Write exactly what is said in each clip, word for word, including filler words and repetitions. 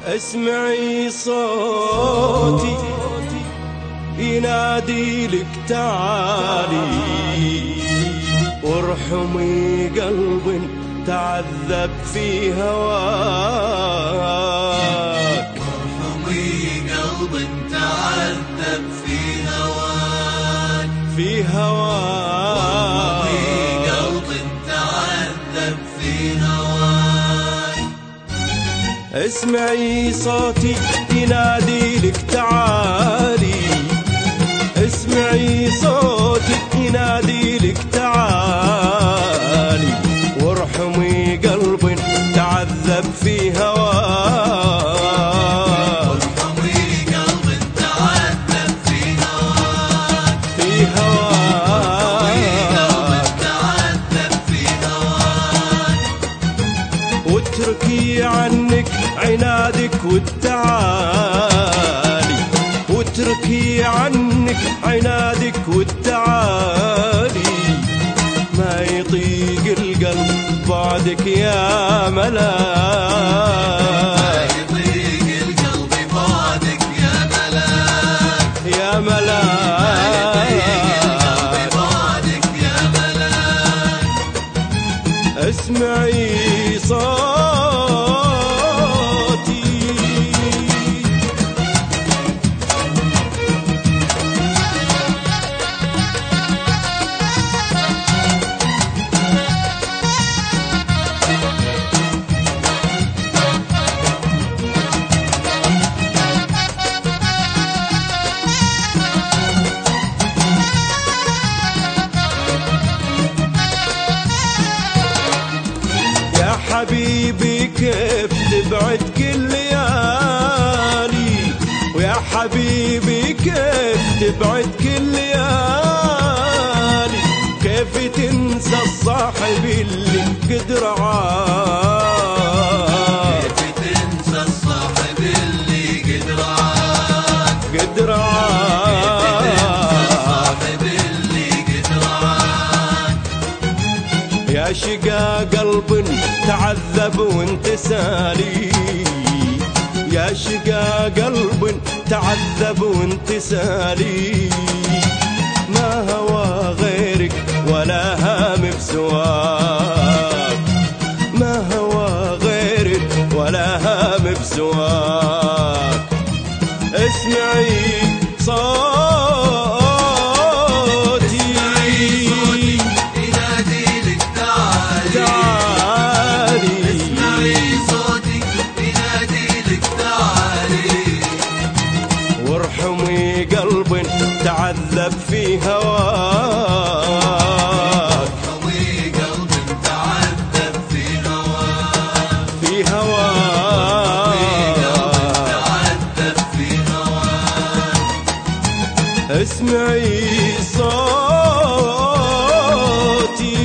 اسمعي صوتي ينادي لك تعالي، وارحمي قلب تعذب في هواك. وارحمي قلب تعذب في هواك، في هواك. وارحمي قلب تعذب في هواك. اسمعي صوتي ينادي لك تعالي، اسمعي صوتي ينادي لك تعالي، وارحمي قلب تعذب في هواك. وارحمي قلب تعذب في هواك، في هواك. تعذب في هواك. واتركي عنك عنادك والتعالي، واتركي عنك عنادك والتعالي، ما يطيق القلب بعدك يا ملاك. ما يطيق القلب بعدك يا ملاك، يا ملاك. ما يطيق القلب بعدك يا ملاك. اسمعي صوتي. حبيبي كيف تبعد كل ليالي، ويا حبيبي كيف تبعد كل ليالي، كيف تنسى الصاحب اللي قد رعاك. كيف تنسى الصاحب اللي قد رعاك، قد رعاك. الصاحب اللي قد رعاك. يا شقا قلب تعذب وانت سالي، يا شقا قلب تعذب وانت سالي، ما هوى غيرك ولا هام بسواك، ما هوى غيرك ولا هام بسواك. اسمعي صوتي ينادي لك تعالي، تعالي، اسمعي صوتي ينادي لك تعالي، وارحمي قلب تعذب في هواك. وارحمي قلب تعذب في هواك، في هواك. تعذب في هواك. اسمعي صوتي.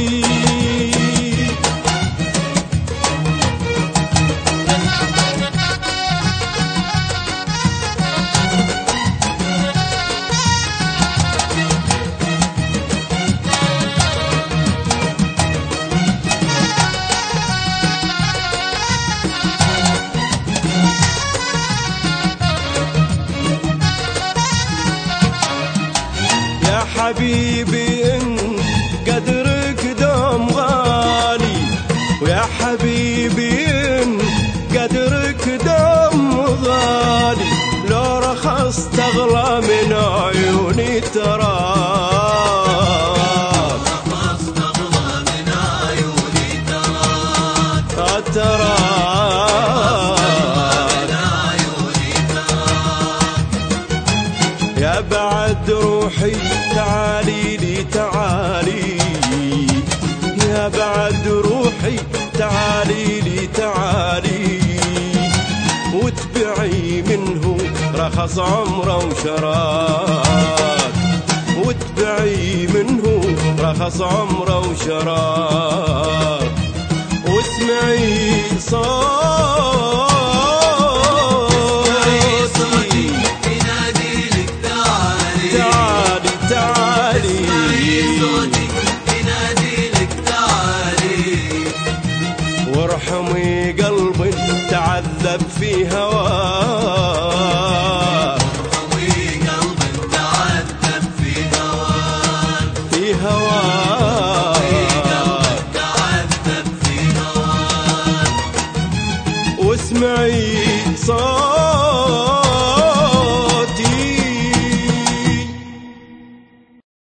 يا حبيبي انت قدرك دوم غالي، ويا حبيبي انت قدرك دوم غالي، لو رخصت اغلى من عيوني تراك. رخصت أغلى من عيوني تراك، تراك. من عيوني تراك. يا بعد روحي تعالي لي تعالي، يا بعد روحي تعالي لي تعالي، واتبعي منه رخص عمره وشراك، واتبعي منه رخص عمره وشراك. واسمعي صوتي ينادي لك تعالي، تعالي، تعالي، اسمعي صوتي ينادي لك تعالي، وارحمي قلب تعذب في هواك. هواك تعذب في هواك واسمعي صوت